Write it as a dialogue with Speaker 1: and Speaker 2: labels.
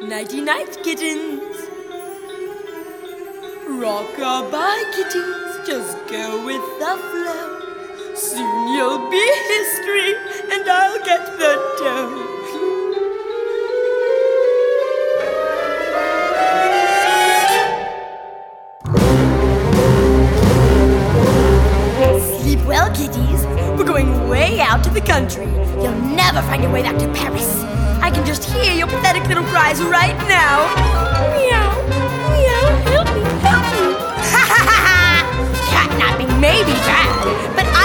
Speaker 1: Nighty-night, kittens. Rock-a-bye, kittens, just go with the flow. Soon you'll be history, and I'll get the dough. Sleep well, kitties. We're going way out to the country. You'll never find your way back to Paris. I can just hear your pathetic little cries right now. Meow, meow, help me, help me. Ha ha ha ha! Catnapping may be bad, but